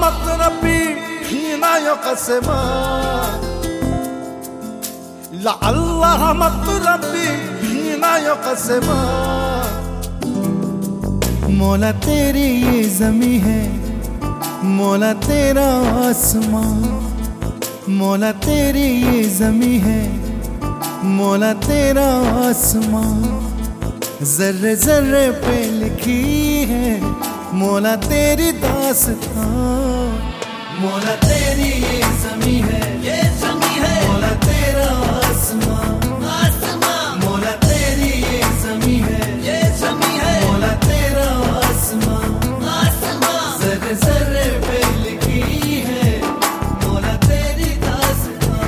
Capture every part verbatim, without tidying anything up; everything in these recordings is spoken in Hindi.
مطربي حين يقسم لعلها مطربي حين يقسم मौला तेरी ये ज़मीं है, मौला तेरा आसमां, मौला तेरी ये ज़मीं है, मौला तेरा आसमां, ज़र्रे ज़र्रे पे लिखी है मौला तेरी दास्तां। मौला तेरी ये ज़मीं है, ये ज़मीं है, मौला तेरा आसमां, आसमां, मौला तेरी ये ज़मीं है, ये ज़मीं है, मौला तेरा आसमां, आसमां, ज़र्रे ज़र्रे पे लिखी है मौला तेरी दास्तां।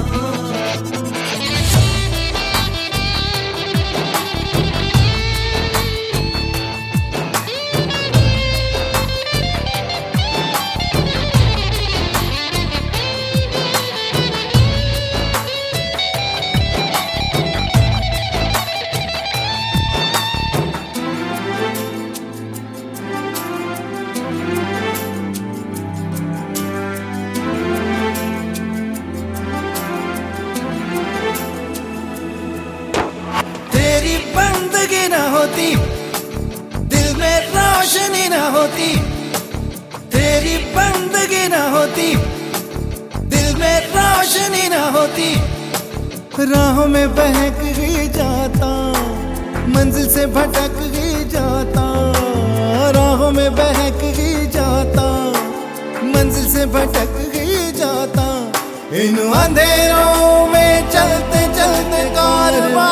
तेरी बंदगी ना होती, दिल में रोशनी ना होती, तेरी बंदगी ना होती, दिल में रोशनी ना होती, राहों में बहक ही जाता, मंजिल से भटक ही जाता, राहों में बहक ही जाता, मंजिल से भटक ही जाता, इन अंधेरों में चलते चलते कारवां।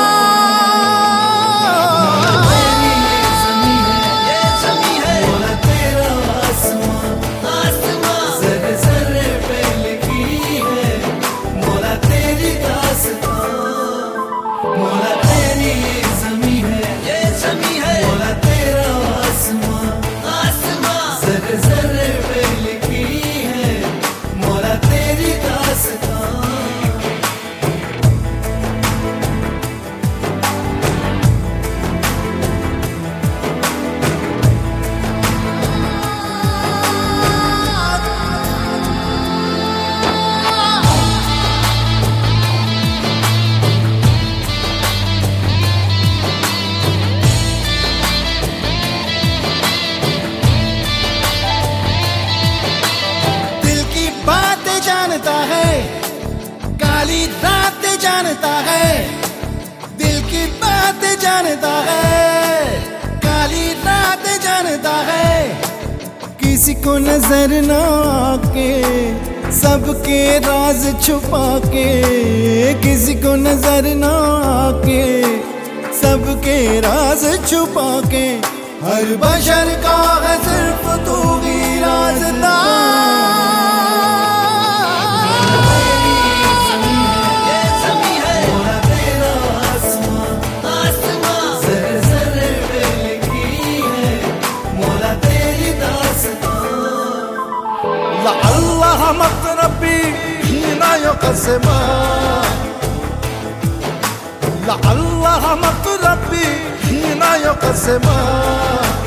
जानता है काली रात जानता है, दिल की बात जानता है, काली रात जानता है, किसी को नजर ना आके सबके राज छुपा के, किसी को नजर ना आके सबके राज छुपा के, हर बशर का है सिर्फ तू ही राज़दार। لعلها مطربي حين يقسم لعلها مطربي حين يقسم